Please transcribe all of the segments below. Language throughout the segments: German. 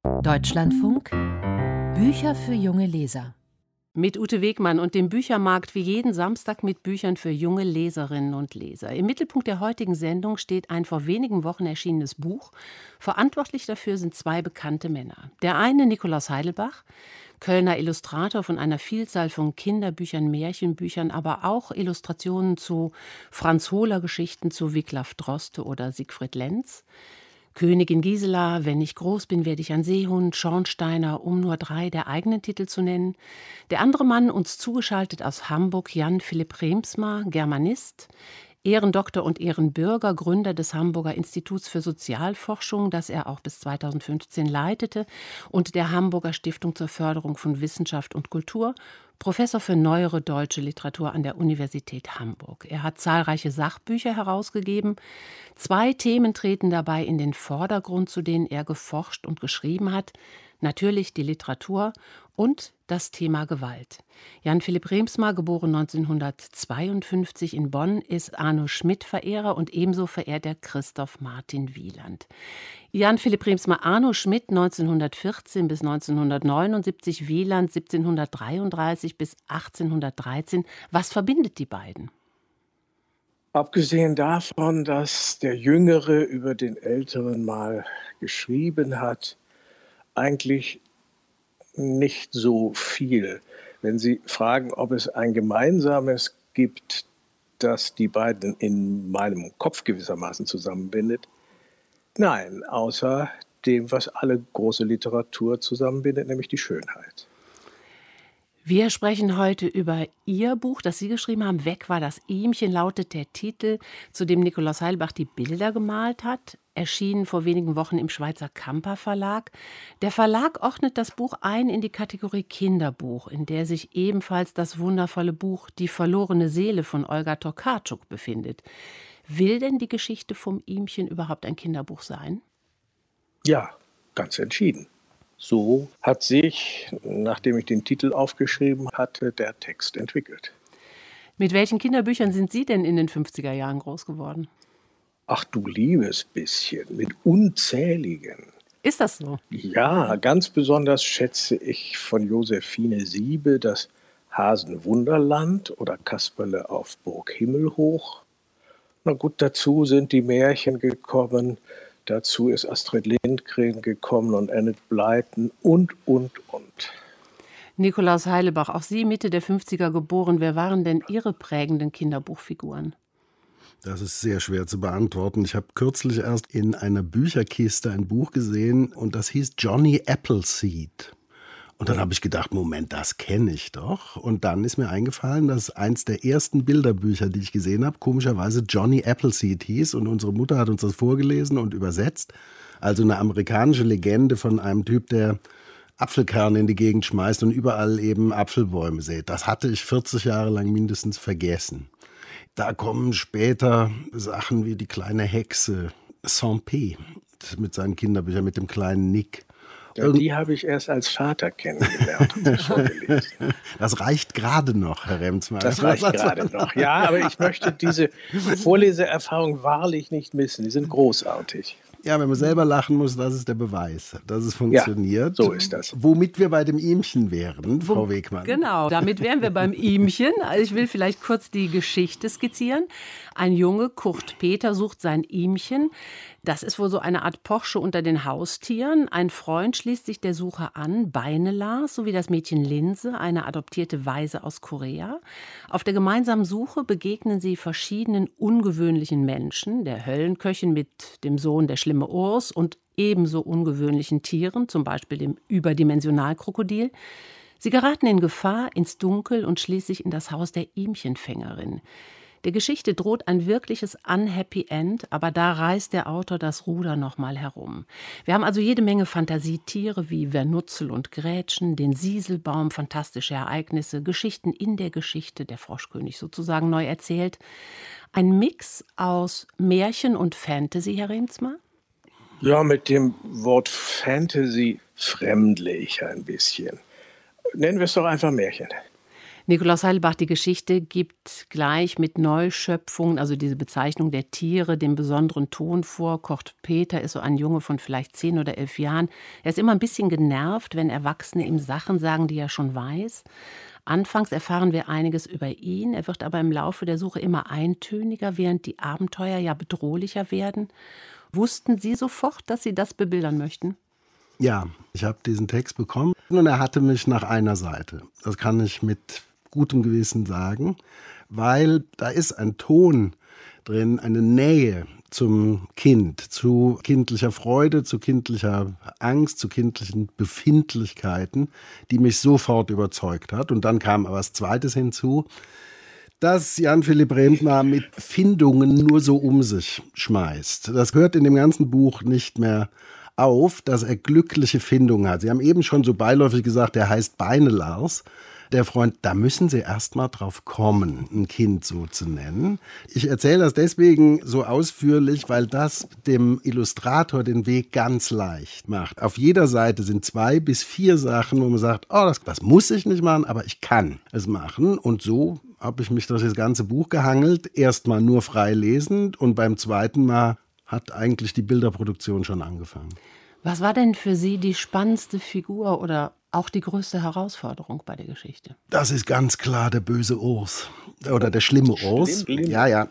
Deutschlandfunk Bücher für junge Leser. Mit Ute Wegmann und dem Büchermarkt wie jeden Samstag mit Büchern für junge Leserinnen und Leser. Im Mittelpunkt der heutigen Sendung steht ein vor wenigen Wochen erschienenes Buch. Verantwortlich dafür sind zwei bekannte Männer. Der eine Nikolaus Heidelbach, Kölner Illustrator von einer Vielzahl von Kinderbüchern, Märchenbüchern, aber auch Illustrationen zu Franz-Hohler-Geschichten, zu Wiglaf Droste oder Siegfried Lenz. Königin Gisela, Wenn ich groß bin, werde ich ein Seehund, Schornsteiner, um nur drei der eigenen Titel zu nennen. Der andere Mann, uns zugeschaltet aus Hamburg, Jan Philipp Reemtsma, Germanist, Ehrendoktor und Ehrenbürger, Gründer des Hamburger Instituts für Sozialforschung, das er auch bis 2015 leitete, und der Hamburger Stiftung zur Förderung von Wissenschaft und Kultur, Professor für neuere deutsche Literatur an der Universität Hamburg. Er hat zahlreiche Sachbücher herausgegeben. Zwei Themen treten dabei in den Vordergrund, zu denen er geforscht und geschrieben hat. Natürlich die Literatur und das Thema Gewalt. Jan Philipp Reemtsma, geboren 1952 in Bonn, ist Arno Schmidt-Verehrer und ebenso verehrt er Christoph Martin Wieland. Jan Philipp Reemtsma, Arno Schmidt 1914 bis 1979, Wieland 1733 bis 1813. Was verbindet die beiden? Abgesehen davon, dass der Jüngere über den Älteren mal geschrieben hat, eigentlich nicht so viel. Wenn Sie fragen, ob es ein gemeinsames gibt, das die beiden in meinem Kopf gewissermaßen zusammenbindet, nein, außer dem, was alle große Literatur zusammenbindet, nämlich die Schönheit. Wir sprechen heute über Ihr Buch, das Sie geschrieben haben. Weg war das Ihmchen, lautet der Titel, zu dem Nikolaus Heidelbach die Bilder gemalt hat. Erschienen vor wenigen Wochen im Schweizer Kamper Verlag. Der Verlag ordnet das Buch ein in die Kategorie Kinderbuch, in der sich ebenfalls das wundervolle Buch Die verlorene Seele von Olga Tokarczuk befindet. Will denn die Geschichte vom Ihmchen überhaupt ein Kinderbuch sein? Ja, ganz entschieden. So hat sich, nachdem ich den Titel aufgeschrieben hatte, der Text entwickelt. Mit welchen Kinderbüchern sind Sie denn in den 50er Jahren groß geworden? Ach du liebes bisschen, mit unzähligen. Ist das so? Ja, ganz besonders schätze ich von Josephine Siebe das Hasenwunderland oder Kasperle auf Burg Himmelhoch. Na gut, dazu sind die Märchen gekommen. Dazu ist Astrid Lindgren gekommen und Enid Blyton und. Nikolaus Heidelbach, auch Sie Mitte der 50er geboren. Wer waren denn Ihre prägenden Kinderbuchfiguren? Das ist sehr schwer zu beantworten. Ich habe kürzlich erst in einer Bücherkiste ein Buch gesehen und das hieß Johnny Appleseed. Und dann habe ich gedacht, Moment, das kenne ich doch. Und dann ist mir eingefallen, dass eins der ersten Bilderbücher, die ich gesehen habe, komischerweise Johnny Appleseed hieß. Und unsere Mutter hat uns das vorgelesen und übersetzt. Also eine amerikanische Legende von einem Typ, der Apfelkerne in die Gegend schmeißt und überall eben Apfelbäume sät. Das hatte ich 40 Jahre lang mindestens vergessen. Da kommen später Sachen wie die kleine Hexe, Saint-Pé mit seinen Kinderbüchern, mit dem kleinen Nick. Ja, die habe ich erst als Vater kennengelernt und sie vorgelesen. Das reicht gerade noch, Herr Reemtsma. Das reicht gerade noch. Ja, aber ich möchte diese Vorleseerfahrung wahrlich nicht missen. Die sind großartig. Ja, wenn man selber lachen muss, das ist der Beweis, dass es funktioniert. Ja, so ist das. Womit wir bei dem Ihmchen wären, Frau Wegmann. Genau, damit wären wir beim Ihmchen. Also ich will vielleicht kurz die Geschichte skizzieren. Ein Junge, Kurt Peter, sucht sein Ihmchen. Das ist wohl so eine Art Porsche unter den Haustieren. Ein Freund schließt sich der Suche an, Beinelars, sowie das Mädchen Linse, eine adoptierte Waise aus Korea. Auf der gemeinsamen Suche begegnen sie verschiedenen ungewöhnlichen Menschen, der Höllenköchin mit dem Sohn der schlimme Urs und ebenso ungewöhnlichen Tieren, zum Beispiel dem Überdimensionalkrokodil. Sie geraten in Gefahr, ins Dunkel und schließlich in das Haus der Ihmchenfängerin. Der Geschichte droht ein wirkliches Unhappy End, aber da reißt der Autor das Ruder nochmal herum. Wir haben also jede Menge Fantasietiere wie Vernutzel und Grätschen, den Sieselbaum, fantastische Ereignisse, Geschichten in der Geschichte, der Froschkönig sozusagen neu erzählt. Ein Mix aus Märchen und Fantasy, Herr Reemtsma? Ja, mit dem Wort Fantasy fremdle ich ein bisschen. Nennen wir es doch einfach Märchen. Nikolaus Heidelbach, die Geschichte gibt gleich mit Neuschöpfungen, also diese Bezeichnung der Tiere, den besonderen Ton vor. Kocht Peter ist so ein Junge von vielleicht 10 oder 11 Jahren. Er ist immer ein bisschen genervt, wenn Erwachsene ihm Sachen sagen, die er schon weiß. Anfangs erfahren wir einiges über ihn, er wird aber im Laufe der Suche immer eintöniger, während die Abenteuer ja bedrohlicher werden. Wussten Sie sofort, dass Sie das bebildern möchten? Ja, ich habe diesen Text bekommen und er hatte mich nach einer Seite. Das kann ich mit gutem Gewissen sagen, weil da ist ein Ton drin, eine Nähe zum Kind, zu kindlicher Freude, zu kindlicher Angst, zu kindlichen Befindlichkeiten, die mich sofort überzeugt hat. Und dann kam aber was Zweites hinzu, dass Jan-Philipp Rendtner mit Findungen nur so um sich schmeißt. Das hört in dem ganzen Buch nicht mehr auf, dass er glückliche Findungen hat. Sie haben eben schon so beiläufig gesagt, der heißt Beine-Lars. Der Freund, da müssen Sie erst mal drauf kommen, ein Kind so zu nennen. Ich erzähle das deswegen so ausführlich, weil das dem Illustrator den Weg ganz leicht macht. Auf jeder Seite sind 2 bis 4 Sachen, wo man sagt, oh, das muss ich nicht machen, aber ich kann es machen. Und so habe ich mich durch das ganze Buch gehangelt. Erstmal nur frei lesend und beim zweiten Mal hat eigentlich die Bilderproduktion schon angefangen. Was war denn für Sie die spannendste Figur oder auch die größte Herausforderung bei der Geschichte? Das ist ganz klar der böse Urs oder der schlimme Urs. Ja.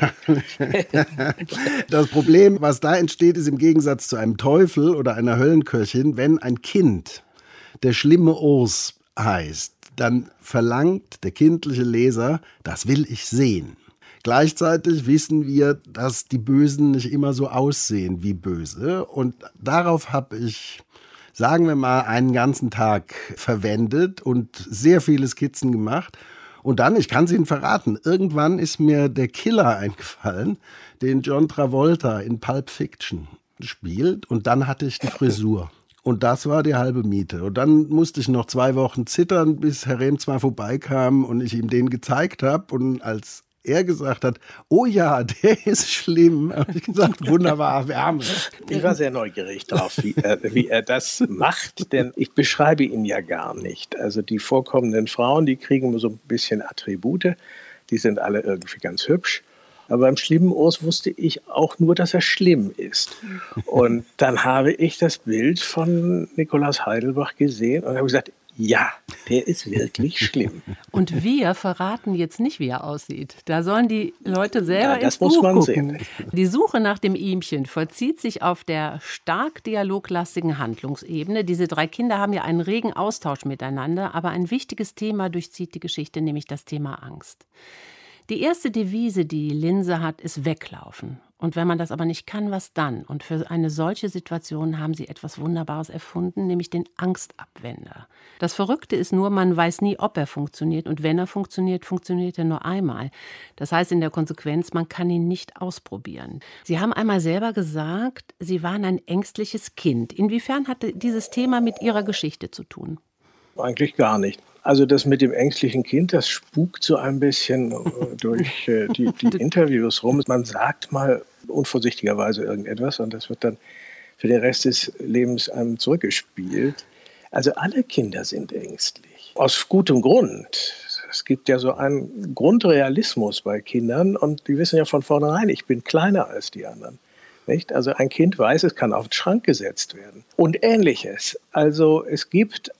Das Problem, was da entsteht, ist im Gegensatz zu einem Teufel oder einer Höllenköchin, wenn ein Kind der schlimme Urs heißt, dann verlangt der kindliche Leser, das will ich sehen. Gleichzeitig wissen wir, dass die Bösen nicht immer so aussehen wie böse. Und darauf habe ich, sagen wir mal, einen ganzen Tag verwendet und sehr viele Skizzen gemacht. Und dann, ich kann es Ihnen verraten, irgendwann ist mir der Killer eingefallen, den John Travolta in Pulp Fiction spielt. Und dann hatte ich die Frisur. Und das war die halbe Miete. Und dann musste ich noch 2 Wochen zittern, bis Herr Rehm zwar vorbeikam und ich ihm den gezeigt habe. Und als er gesagt hat, oh ja, der ist schlimm, habe ich gesagt, wunderbar, Wärme. Ich war sehr neugierig drauf, wie er das macht, denn ich beschreibe ihn ja gar nicht. Also die vorkommenden Frauen, die kriegen so ein bisschen Attribute, die sind alle irgendwie ganz hübsch. Aber beim schlimmen Urs wusste ich auch nur, dass er schlimm ist. Und dann habe ich das Bild von Nikolaus Heidelbach gesehen und habe gesagt, ja, der ist wirklich schlimm. Und wir verraten jetzt nicht, wie er aussieht. Da sollen die Leute selber ins Buch gucken. Sehen. Die Suche nach dem Ihmchen vollzieht sich auf der stark dialoglastigen Handlungsebene. Diese 3 Kinder haben ja einen regen Austausch miteinander, aber ein wichtiges Thema durchzieht die Geschichte, nämlich das Thema Angst. Die erste Devise, die Linse hat, ist weglaufen. Und wenn man das aber nicht kann, was dann? Und für eine solche Situation haben sie etwas Wunderbares erfunden, nämlich den Angstabwender. Das Verrückte ist nur, man weiß nie, ob er funktioniert. Und wenn er funktioniert, funktioniert er nur einmal. Das heißt in der Konsequenz, man kann ihn nicht ausprobieren. Sie haben einmal selber gesagt, Sie waren ein ängstliches Kind. Inwiefern hatte dieses Thema mit Ihrer Geschichte zu tun? Eigentlich gar nicht. Also das mit dem ängstlichen Kind, das spukt so ein bisschen durch die Interviews rum. Man sagt mal unvorsichtigerweise irgendetwas und das wird dann für den Rest des Lebens einem zurückgespielt. Also alle Kinder sind ängstlich. Aus gutem Grund. Es gibt ja so einen Grundrealismus bei Kindern und die wissen ja von vornherein, ich bin kleiner als die anderen. Nicht? Also ein Kind weiß, es kann auf den Schrank gesetzt werden. Und Ähnliches. Also es gibt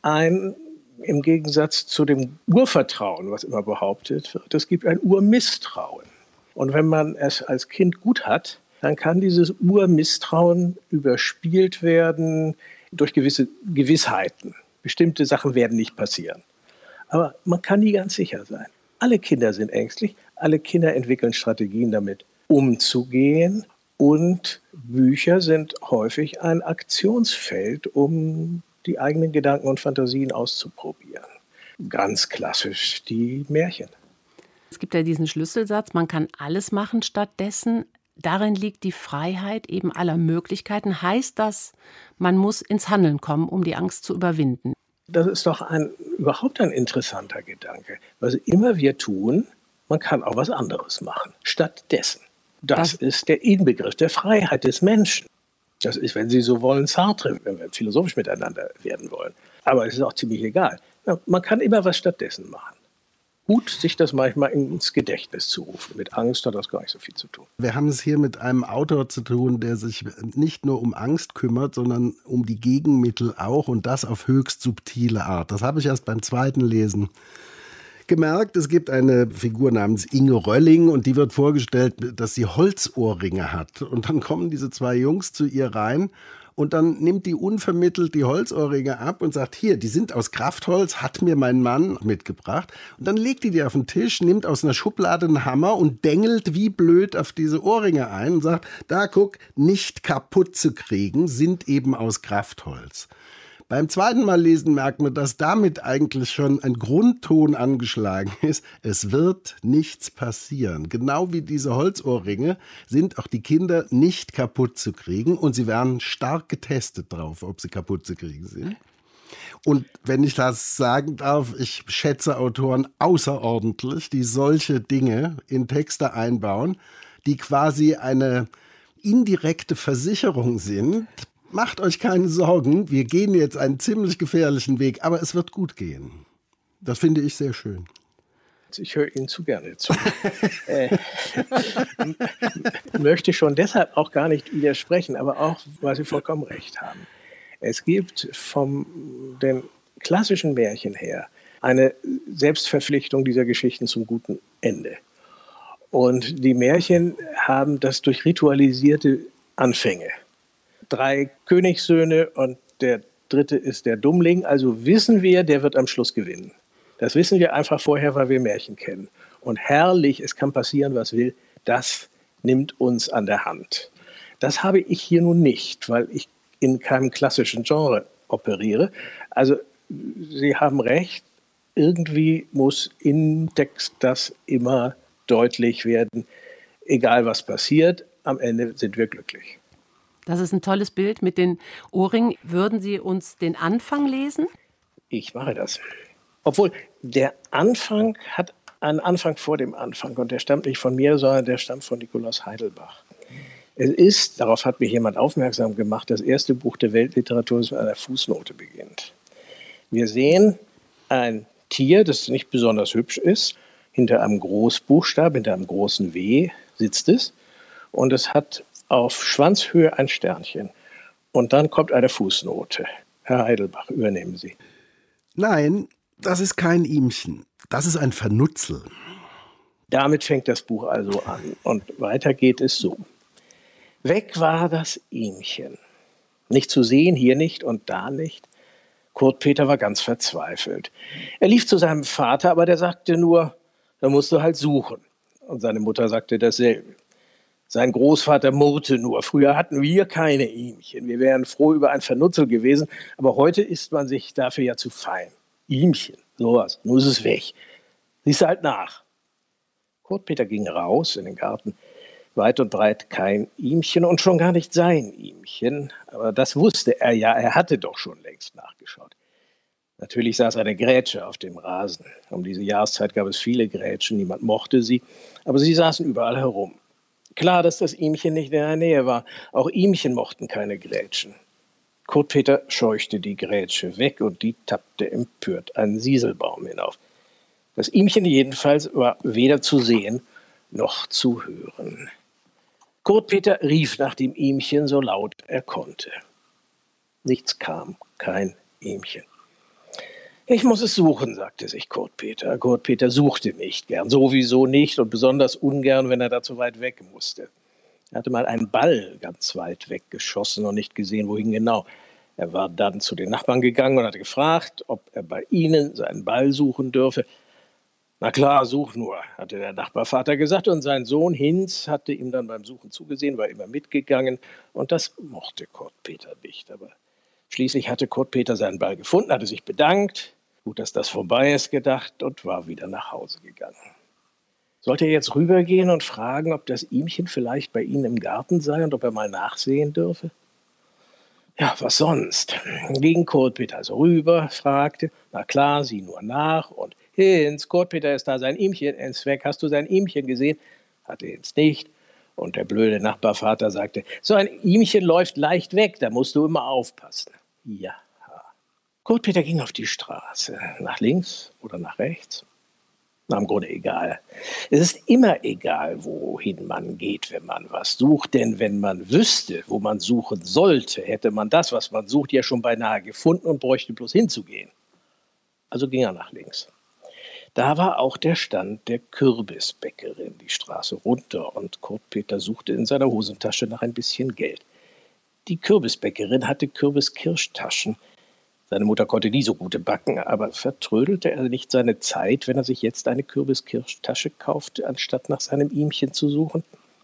im Gegensatz zu dem Urvertrauen, was immer behauptet wird, es gibt ein Urmisstrauen. Und wenn man es als Kind gut hat, dann kann dieses Urmisstrauen überspielt werden durch gewisse Gewissheiten. Bestimmte Sachen werden nicht passieren. Aber man kann nie ganz sicher sein. Alle Kinder sind ängstlich, alle Kinder entwickeln Strategien, damit umzugehen. Und Bücher sind häufig ein Aktionsfeld, um die eigenen Gedanken und Fantasien auszuprobieren. Ganz klassisch die Märchen. Es gibt ja diesen Schlüsselsatz, man kann alles machen stattdessen. Darin liegt die Freiheit eben aller Möglichkeiten. Heißt das, man muss ins Handeln kommen, um die Angst zu überwinden? Das ist doch überhaupt ein interessanter Gedanke. Was immer wir tun, man kann auch was anderes machen stattdessen. Das ist der Inbegriff der Freiheit des Menschen. Das ist, wenn Sie so wollen, Sartre, wenn wir philosophisch miteinander werden wollen. Aber es ist auch ziemlich egal. Man kann immer was stattdessen machen. gut, sich das manchmal ins Gedächtnis zu rufen. Mit Angst hat das gar nicht so viel zu tun. Wir haben es hier mit einem Autor zu tun, der sich nicht nur um Angst kümmert, sondern um die Gegenmittel auch, und das auf höchst subtile Art. Das habe ich erst beim zweiten Lesen gemerkt. Es gibt eine Figur namens Inge Rölling und die wird vorgestellt, dass sie Holzohrringe hat. Und dann kommen diese zwei Jungs zu ihr rein und dann nimmt die unvermittelt die Holzohrringe ab und sagt, hier, die sind aus Kraftholz, hat mir mein Mann mitgebracht. Und dann legt die auf den Tisch, nimmt aus einer Schublade einen Hammer und dengelt wie blöd auf diese Ohrringe ein und sagt, da guck, nicht kaputt zu kriegen, sind eben aus Kraftholz. Beim zweiten Mal lesen merkt man, dass damit eigentlich schon ein Grundton angeschlagen ist. Es wird nichts passieren. Genau wie diese Holzohrringe sind auch die Kinder nicht kaputt zu kriegen und sie werden stark getestet drauf, ob sie kaputt zu kriegen sind. Und wenn ich das sagen darf, ich schätze Autoren außerordentlich, die solche Dinge in Texte einbauen, die quasi eine indirekte Versicherung sind. Macht euch keine Sorgen, wir gehen jetzt einen ziemlich gefährlichen Weg, aber es wird gut gehen. Das finde ich sehr schön. Ich höre Ihnen zu gerne zu. Möchte schon deshalb auch gar nicht widersprechen, aber auch, weil Sie vollkommen recht haben. Es gibt von den klassischen Märchen her eine Selbstverpflichtung dieser Geschichten zum guten Ende. Und die Märchen haben das durch ritualisierte Anfänge. 3 Königssöhne und der 3. ist der Dummling. Also wissen wir, der wird am Schluss gewinnen. Das wissen wir einfach vorher, weil wir Märchen kennen. Und herrlich, es kann passieren, was will, das nimmt uns an der Hand. Das habe ich hier nun nicht, weil ich in keinem klassischen Genre operiere. Also Sie haben recht, irgendwie muss im Text das immer deutlich werden. Egal was passiert, am Ende sind wir glücklich. Das ist ein tolles Bild mit den Ohrringen. Würden Sie uns den Anfang lesen? Ich mache das. Obwohl, der Anfang hat einen Anfang vor dem Anfang. Und der stammt nicht von mir, sondern der stammt von Nikolaus Heidelbach. Es ist, darauf hat mich jemand aufmerksam gemacht, das erste Buch der Weltliteratur, das mit einer Fußnote beginnt. Wir sehen ein Tier, das nicht besonders hübsch ist. Hinter einem Großbuchstaben, hinter einem großen W sitzt es. Und es hat auf Schwanzhöhe ein Sternchen. Und dann kommt eine Fußnote. Herr Heidelbach, übernehmen Sie. Nein, das ist kein Ihmchen. Das ist ein Vernutzel. Damit fängt das Buch also an. Und weiter geht es so. Weg war das Ihmchen. Nicht zu sehen, hier nicht und da nicht. Kurt Peter war ganz verzweifelt. Er lief zu seinem Vater, aber der sagte nur, da musst du halt suchen. Und seine Mutter sagte dasselbe. Sein Großvater murrte nur. Früher hatten wir keine Ihmchen. Wir wären froh über ein Vernutzel gewesen. Aber heute ist man sich dafür ja zu fein. Ihmchen, sowas. Nun ist es weg. Siehst du halt nach. Kurt Peter ging raus in den Garten. Weit und breit kein Ihmchen und schon gar nicht sein Ihmchen. Aber das wusste er ja. Er hatte doch schon längst nachgeschaut. Natürlich saß eine Grätsche auf dem Rasen. Um diese Jahreszeit gab es viele Grätschen. Niemand mochte sie. Aber sie saßen überall herum. Klar, dass das Ihmchen nicht in der Nähe war. Auch Ihmchen mochten keine Grätschen. Kurt Peter scheuchte die Grätsche weg und die tappte empört einen Sieselbaum hinauf. Das Ihmchen jedenfalls war weder zu sehen noch zu hören. Kurt Peter rief nach dem Ihmchen so laut er konnte. Nichts kam, kein Ihmchen. Ich muss es suchen, sagte sich Kurt Peter. Kurt Peter suchte nicht gern, sowieso nicht und besonders ungern, wenn er da zu weit weg musste. Er hatte mal einen Ball ganz weit weg geschossen und nicht gesehen, wohin genau. Er war dann zu den Nachbarn gegangen und hatte gefragt, ob er bei ihnen seinen Ball suchen dürfe. Na klar, such nur, hatte der Nachbarvater gesagt, und sein Sohn Hinz hatte ihm dann beim Suchen zugesehen, war immer mitgegangen und das mochte Kurt Peter nicht. Aber schließlich hatte Kurt Peter seinen Ball gefunden, hatte sich bedankt, gut, dass das vorbei ist, gedacht und war wieder nach Hause gegangen. Sollte er jetzt rübergehen und fragen, ob das Ihmchen vielleicht bei ihnen im Garten sei und ob er mal nachsehen dürfe? Ja, was sonst? Ging Kurt Peter also rüber, fragte, na klar, sieh nur nach und Hinz, Kurt Peter ist da, sein Ihmchen ist weg, hast du sein Ihmchen gesehen? Hatte Hinz nicht. Und der blöde Nachbarvater sagte, so ein Ihmchen läuft leicht weg, da musst du immer aufpassen. Ja. Kurt Peter ging auf die Straße, nach links oder nach rechts. Na, im Grunde egal. Es ist immer egal, wohin man geht, wenn man was sucht. Denn wenn man wüsste, wo man suchen sollte, hätte man das, was man sucht, ja schon beinahe gefunden und bräuchte bloß hinzugehen. Also ging er nach links. Da war auch der Stand der Kürbisbäckerin die Straße runter und Kurt Peter suchte in seiner Hosentasche nach ein bisschen Geld. Die Kürbisbäckerin hatte Kürbiskirschtaschen. Seine Mutter konnte nie so gute backen, aber vertrödelte er nicht seine Zeit, wenn er sich jetzt eine Kürbiskirschtasche kaufte, anstatt nach seinem Ihmchen zu suchen?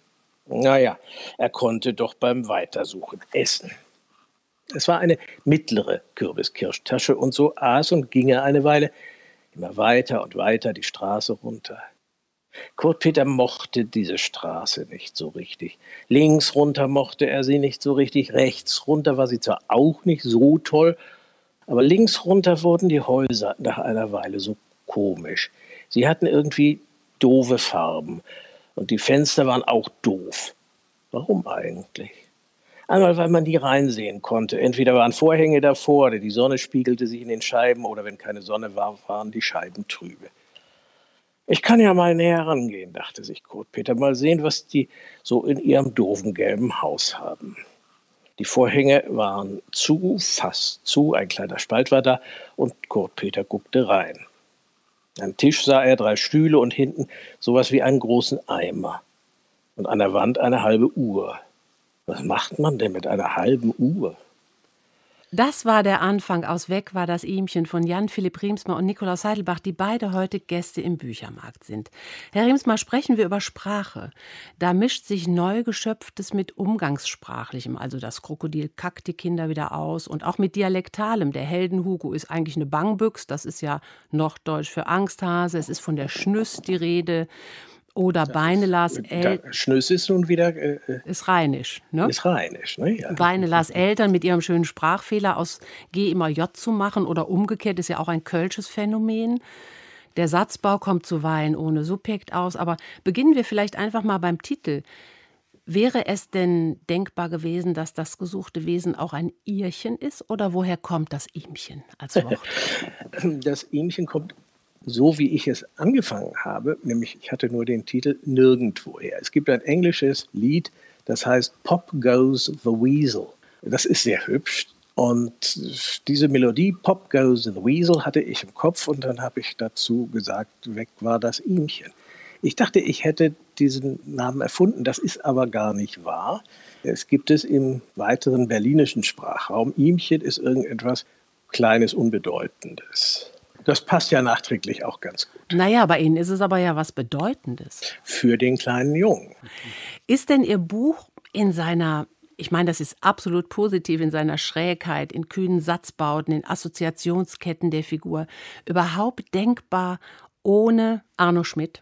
Naja, er konnte doch beim Weitersuchen essen. Es war eine mittlere Kürbiskirschtasche und so aß und ging er eine Weile immer weiter und weiter die Straße runter. Kurt Peter mochte diese Straße nicht so richtig. Links runter mochte er sie nicht so richtig, rechts runter war sie zwar auch nicht so toll, aber links runter wurden die Häuser nach einer Weile so komisch. Sie hatten irgendwie doofe Farben und die Fenster waren auch doof. Warum eigentlich? Einmal, weil man nie reinsehen konnte. Entweder waren Vorhänge davor, oder die Sonne spiegelte sich in den Scheiben, oder wenn keine Sonne war, waren die Scheiben trübe. Ich kann ja mal näher rangehen, dachte sich Kurt Peter, mal sehen, was die so in ihrem doofen gelben Haus haben. Die Vorhänge waren zu, fast zu, ein kleiner Spalt war da und Kurt Peter guckte rein. Am Tisch sah er 3 Stühle und hinten sowas wie einen großen Eimer. Und an der Wand eine halbe Uhr. Was macht man denn mit einer halben Uhr? Das war der Anfang aus Weg war das Ihmchen von Jan-Philipp Riemsma und Nikolaus Heidelbach, die beide heute Gäste im Büchermarkt sind. Herr Riemsma, sprechen wir über Sprache. Da mischt sich Neugeschöpftes mit Umgangssprachlichem. Also das Krokodil kackt die Kinder wieder aus und auch mit Dialektalem. Der Helden-Hugo ist eigentlich eine Bangbüchs, das ist ja Norddeutsch für Angsthase. Es ist von der Schnüss die Rede. Oder Beinelas Eltern. Schnüss ist nun wieder... ist rheinisch, ne? Ist rheinisch, ne? Ja. Beinelas Eltern mit ihrem schönen Sprachfehler aus G immer J zu machen oder umgekehrt ist ja auch ein kölsches Phänomen. Der Satzbau kommt zuweilen ohne Subjekt aus. Aber beginnen wir vielleicht einfach mal beim Titel. Wäre es denn denkbar gewesen, dass das gesuchte Wesen auch ein Irchen ist? Oder woher kommt das Ihmchen als Wort? Das Ihmchen kommt... so wie ich es angefangen habe, nämlich ich hatte nur den Titel nirgendwoher. Es gibt ein englisches Lied, das heißt Pop Goes the Weasel. Das ist sehr hübsch und diese Melodie Pop Goes the Weasel hatte ich im Kopf und dann habe ich dazu gesagt, weg war das Ihmchen. Ich dachte, ich hätte diesen Namen erfunden, das ist aber gar nicht wahr. Es gibt es im weiteren berlinischen Sprachraum. Ihmchen ist irgendetwas Kleines, Unbedeutendes. Das passt ja nachträglich auch ganz gut. Naja, bei Ihnen ist es aber ja was Bedeutendes. Für den kleinen Jungen. Ist denn Ihr Buch in seiner, ich meine, das ist absolut positiv, in seiner Schrägheit, in kühnen Satzbauten, in Assoziationsketten der Figur, überhaupt denkbar ohne Arno Schmidt?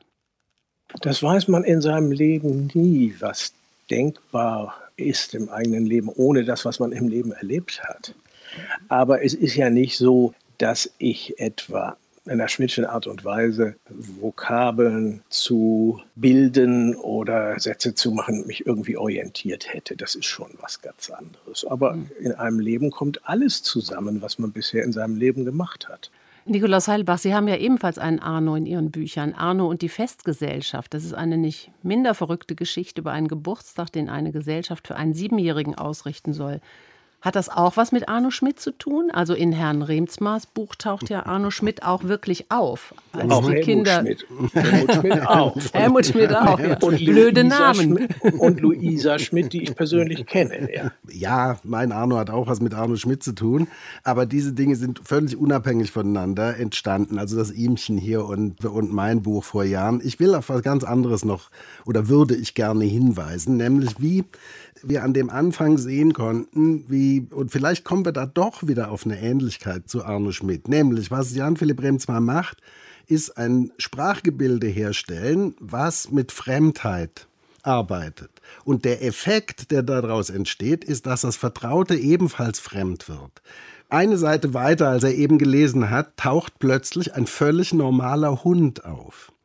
Das weiß man in seinem Leben nie, was denkbar ist im eigenen Leben, ohne das, was man im Leben erlebt hat. Aber es ist ja nicht so, dass ich etwa in einer Schmidtschen Art und Weise Vokabeln zu bilden oder Sätze zu machen, mich irgendwie orientiert hätte. Das ist schon was ganz anderes. Aber in einem Leben kommt alles zusammen, was man bisher in seinem Leben gemacht hat. Nikolaus Heidelbach, Sie haben ja ebenfalls einen Arno in Ihren Büchern. Arno und die Festgesellschaft. Das ist eine nicht minder verrückte Geschichte über einen Geburtstag, den eine Gesellschaft für einen 7-Jährigen ausrichten soll. Hat das auch was mit Arno Schmidt zu tun? Also in Herrn Riemsmas Buch taucht ja Arno Schmidt auch wirklich auf. Als auch die Helmut Kinder Schmidt. Helmut Schmidt auch. Helmut Schmidt auch. Ja. Und Blöde Luisa Namen. Schmidt und Luisa Schmidt, die ich persönlich kenne. Ja. Ja, mein Arno hat auch was mit Arno Schmidt zu tun. Aber diese Dinge sind völlig unabhängig voneinander entstanden. Also das Ihmchen hier und mein Buch vor Jahren. Ich will auf was ganz anderes noch oder würde ich gerne hinweisen, nämlich wie wir an dem Anfang sehen konnten, und vielleicht kommen wir da doch wieder auf eine Ähnlichkeit zu Arno Schmidt, nämlich was Jan-Philipp Riemsma macht, ist ein Sprachgebilde herstellen, was mit Fremdheit arbeitet. Und der Effekt, der daraus entsteht, ist, dass das Vertraute ebenfalls fremd wird. Eine Seite weiter, als er eben gelesen hat, taucht plötzlich ein völlig normaler Hund auf.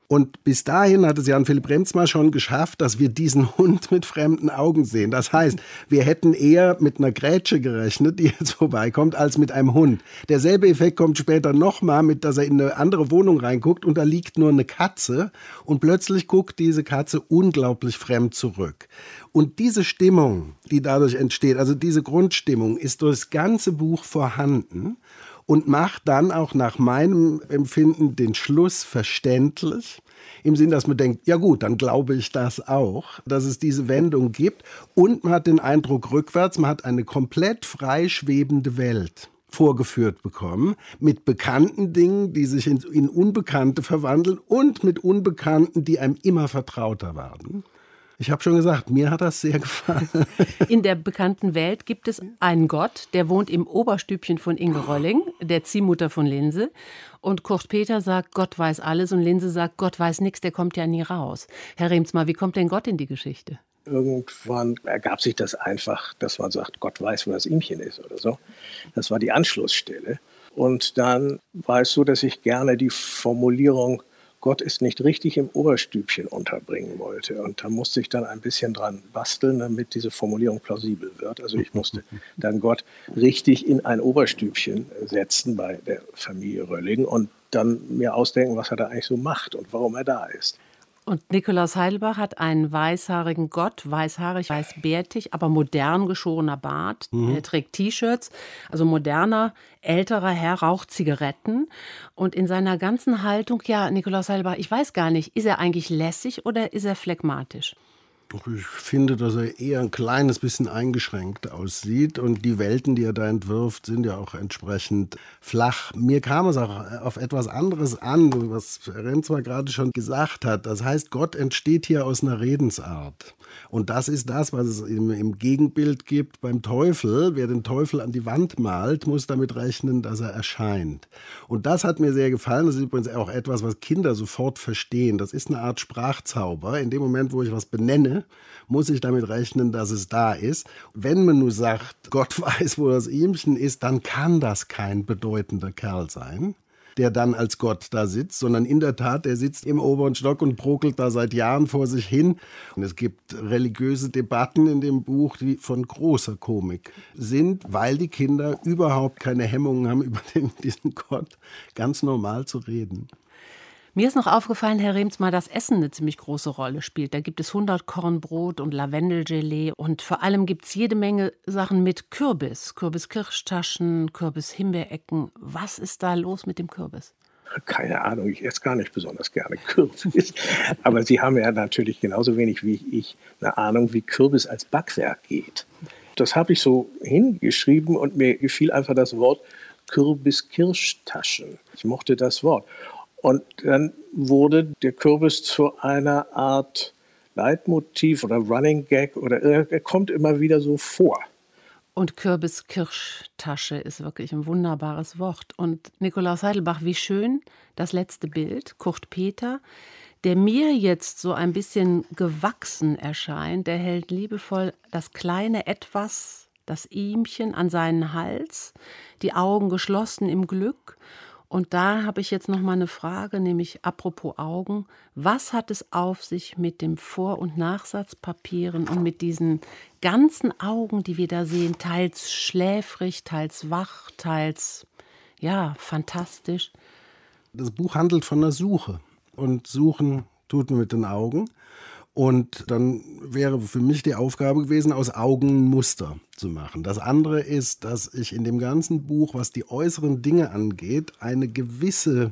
Und bis dahin hat es Jan Philipp Reemtsma schon geschafft, dass wir diesen Hund mit fremden Augen sehen. Das heißt, wir hätten eher mit einer Grätsche gerechnet, die jetzt vorbeikommt, als mit einem Hund. Derselbe Effekt kommt später nochmal mit, dass er in eine andere Wohnung reinguckt und da liegt nur eine Katze und plötzlich guckt diese Katze unglaublich fremd zurück. Und diese Stimmung, die dadurch entsteht, also diese Grundstimmung, ist durch das ganze Buch vorhanden. Und macht dann auch nach meinem Empfinden den Schluss verständlich, im Sinn, dass man denkt, ja gut, dann glaube ich das auch, dass es diese Wendung gibt. Und man hat den Eindruck rückwärts, man hat eine komplett freischwebende Welt vorgeführt bekommen, mit bekannten Dingen, die sich in Unbekannte verwandeln und mit Unbekannten, die einem immer vertrauter werden. Ich habe schon gesagt, mir hat das sehr gefallen. In der bekannten Welt gibt es einen Gott, der wohnt im Oberstübchen von Inge Rolling, der Ziehmutter von Linse. Und Kurt Peter sagt, Gott weiß alles und Linse sagt, Gott weiß nichts, der kommt ja nie raus. Herr Reemtsma, wie kommt denn Gott in die Geschichte? Irgendwann ergab sich das einfach, dass man sagt, Gott weiß, wo das Ihmchen ist oder so. Das war die Anschlussstelle. Und dann war es so, dass ich gerne die Formulierung Gott ist nicht richtig im Oberstübchen unterbringen wollte. Und da musste ich dann ein bisschen dran basteln, damit diese Formulierung plausibel wird. Also ich musste dann Gott richtig in ein Oberstübchen setzen bei der Familie Rölling und dann mir ausdenken, was er da eigentlich so macht und warum er da ist. Und Nikolaus Heidelbach hat einen weißhaarigen Gott, weißhaarig, weißbärtig, aber modern geschorener Bart. Er trägt T-Shirts, also moderner, älterer Herr, raucht Zigaretten. Und in seiner ganzen Haltung, ja, Nikolaus Heidelbach, ich weiß gar nicht, ist er eigentlich lässig oder ist er phlegmatisch? Ich finde, dass er eher ein kleines bisschen eingeschränkt aussieht und die Welten, die er da entwirft, sind ja auch entsprechend flach. Mir kam es auch auf etwas anderes an, was Reemtsma gerade schon gesagt hat. Das heißt, Gott entsteht hier aus einer Redensart. Und das ist das, was es im Gegenbild gibt beim Teufel. Wer den Teufel an die Wand malt, muss damit rechnen, dass er erscheint. Und das hat mir sehr gefallen. Das ist übrigens auch etwas, was Kinder sofort verstehen. Das ist eine Art Sprachzauber. In dem Moment, wo ich was benenne, muss ich damit rechnen, dass es da ist. Wenn man nur sagt, Gott weiß, wo das Ihmchen ist, dann kann das kein bedeutender Kerl sein, der dann als Gott da sitzt, sondern in der Tat, der sitzt im oberen Stock und brokelt da seit Jahren vor sich hin. Und es gibt religiöse Debatten in dem Buch, die von großer Komik sind, weil die Kinder überhaupt keine Hemmungen haben, über diesen Gott ganz normal zu reden. Mir ist noch aufgefallen, Herr Reemtsma, dass Essen eine ziemlich große Rolle spielt. Da gibt es 100 Kornbrot und Lavendelgelee und vor allem gibt es jede Menge Sachen mit Kürbis. Kürbis-Kirschtaschen, Kürbis-Himbeerecken. Was ist da los mit dem Kürbis? Keine Ahnung, ich esse gar nicht besonders gerne Kürbis. Aber Sie haben ja natürlich genauso wenig wie ich eine Ahnung, wie Kürbis als Backwerk geht. Das habe ich so hingeschrieben und mir gefiel einfach das Wort Kürbis-Kirschtaschen. Ich mochte das Wort. Und dann wurde der Kürbis zu einer Art Leitmotiv oder Running Gag oder er kommt immer wieder so vor. Und Kürbis-Kirschtasche ist wirklich ein wunderbares Wort. Und Nikolaus Heidelbach, wie schön das letzte Bild, Kurt Peter, der mir jetzt so ein bisschen gewachsen erscheint, der hält liebevoll das kleine Etwas, das Ihmchen an seinen Hals, die Augen geschlossen im Glück. Und da habe ich jetzt noch mal eine Frage, nämlich apropos Augen. Was hat es auf sich mit dem Vor- und Nachsatzpapieren und mit diesen ganzen Augen, die wir da sehen, teils schläfrig, teils wach, teils, ja, fantastisch? Das Buch handelt von einer Suche. Und suchen tut man mit den Augen. Und dann wäre für mich die Aufgabe gewesen, aus Augen Muster zu machen. Das andere ist, dass ich in dem ganzen Buch, was die äußeren Dinge angeht, eine gewisse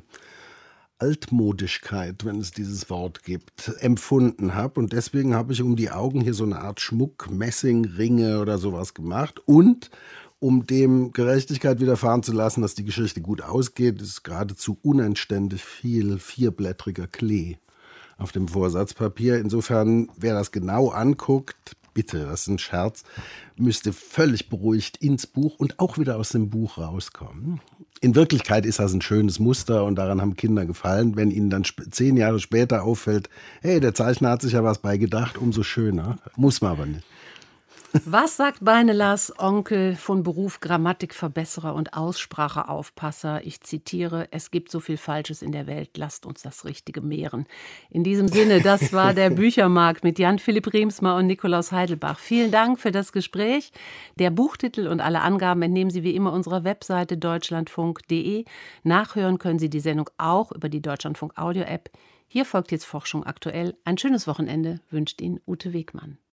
Altmodischkeit, wenn es dieses Wort gibt, empfunden habe. Und deswegen habe ich um die Augen hier so eine Art Schmuck, Messingringe oder sowas gemacht. Und um dem Gerechtigkeit widerfahren zu lassen, dass die Geschichte gut ausgeht, ist geradezu unanständig viel vierblättriger Klee auf dem Vorsatzpapier. Insofern, wer das genau anguckt, bitte, das ist ein Scherz, müsste völlig beruhigt ins Buch und auch wieder aus dem Buch rauskommen. In Wirklichkeit ist das ein schönes Muster und daran haben Kinder gefallen. Wenn ihnen dann 10 Jahre später auffällt, hey, der Zeichner hat sich ja was bei gedacht, umso schöner. Muss man aber nicht. Was sagt Beinelas Onkel, von Beruf Grammatikverbesserer und Ausspracheaufpasser? Ich zitiere: Es gibt so viel Falsches in der Welt, lasst uns das Richtige mehren. In diesem Sinne, das war der Büchermarkt mit Jan-Philipp Riemsma und Nikolaus Heidelbach. Vielen Dank für das Gespräch. Der Buchtitel und alle Angaben entnehmen Sie wie immer unserer Webseite deutschlandfunk.de. Nachhören können Sie die Sendung auch über die Deutschlandfunk Audio-App. Hier folgt jetzt Forschung aktuell. Ein schönes Wochenende wünscht Ihnen Ute Wegmann.